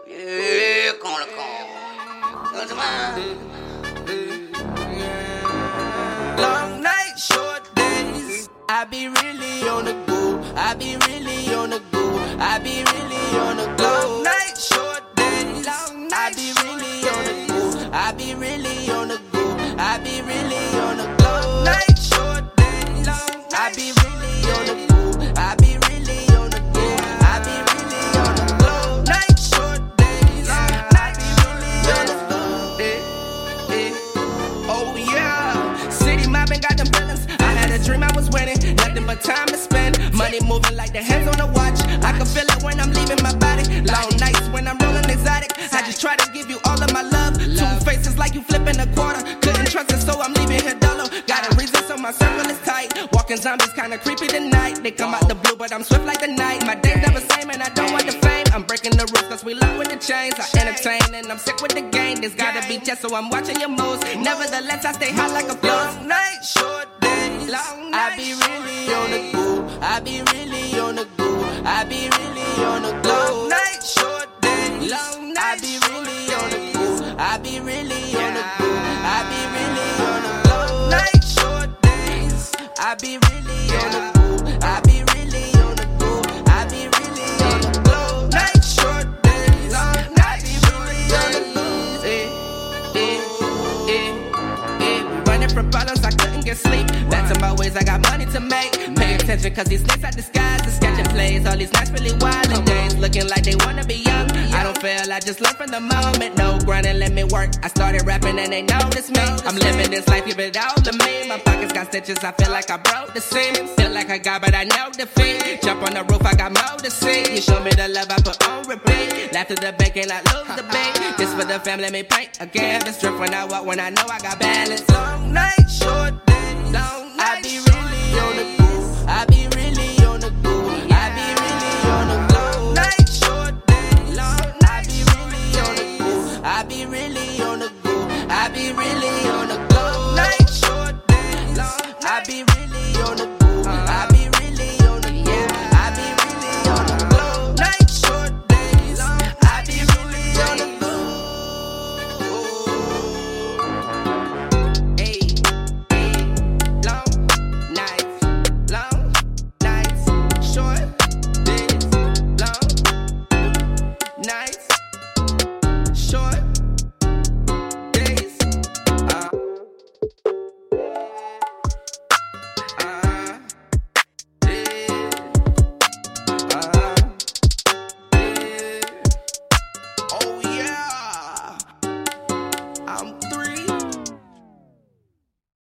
Yeah, corner. What's mine? Long night, short days. I be really on the go. I be really on the go. I be really on the go. Long night, short days. I be really on the go. I be really on the go. I be really on the go. Long night, short days. I be really on the go. I be really on the go. I be really on the go. Long night, short days. I be really on the go. Oh yeah, city mobbing got them feelings. I had a dream I was winning, nothing but time to spend. Money moving like the hands on the watch. I can feel it when I'm leaving my body. Long nights when I'm rolling exotic. I just try to give you all of my love. Two faces like you flipping a quarter. Couldn't trust it, so I'm leaving here dolo. Got a reason, so my circle is tight. Walking zombies kinda creepy tonight. They come out the blue, but I'm swift like the night. My days never same, and I don't want the fame. I'm breaking the rules, cause we love with the chains. I entertain, and I'm sick with the game. There's gotta be just so I'm watching your moves. Nevertheless, I stay hot like a flow. Long night, short days. I be really on the go. I be really on the go. I be really on the go. Long night, short days. I be really on the go. I be really on the go. I be really on the go. Long night, short days. I be really on the go. I be really on the go. I be really on the go. Long night, short days. I be really on the go. Running from problems, I couldn't get sleep. Back to my ways, I got money to make. Pay attention, cause these snakes are disguised. The sketching plays, all these nights really wild and days looking like they wanna be young. I don't fail, I just learn from the moment. No grinding, let me work. I started rapping and they noticed me. I'm living this life, give it all to me. My pockets got stitches, I feel like I broke the seam. Feel like I got, but I know defeat. Jump on the roof, I got more to see. You show me the love, I put on repeat. Laugh to the bank and I lose the beat. This for the family, let me paint again. This drip when I walk, when I know I got balance. Long night, short days.